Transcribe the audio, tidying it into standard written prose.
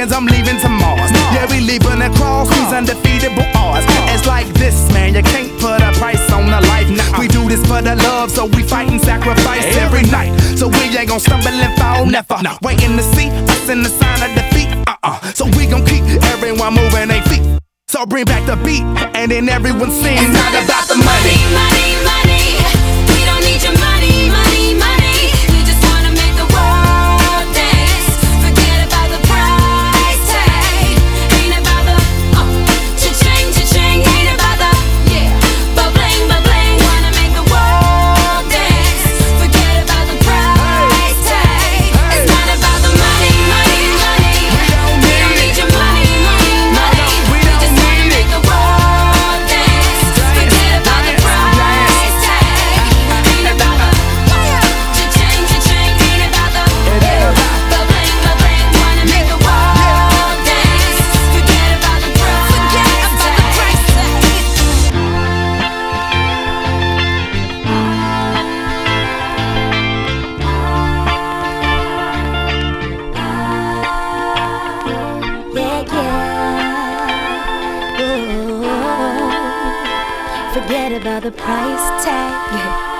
aliens, I'm leaving to Mars. Yeah, we leaving across these undefeatable odds. It's like this, man, you can't put a price on a life. Nah, we do this for the love, so we fight and sacrifice every night. So we ain't gon' stumble and fall, never. Waiting to see us in the sign of defeat. So we gon' keep everyone moving their feet. So bring back the beat, and then everyone sings. It's not about the money, money, money. We don't need your money, money, money. We just wanna make the world dance. Forget about the price tag. Ain't about the cha-ching, cha-ching. Ain't about the ba-bling, ba-bling. Wanna make the world dance. Forget about the price tag. It's not about the money, money, money. We don't need your money, money, money. We just wanna make the world dance. Forget about the price tag. Ain't about the cha-ching, cha-ching. Ain't about the ba-bling, ba-bling. Wanna make the world dance. Forget about the price tag. Forget about the price tag.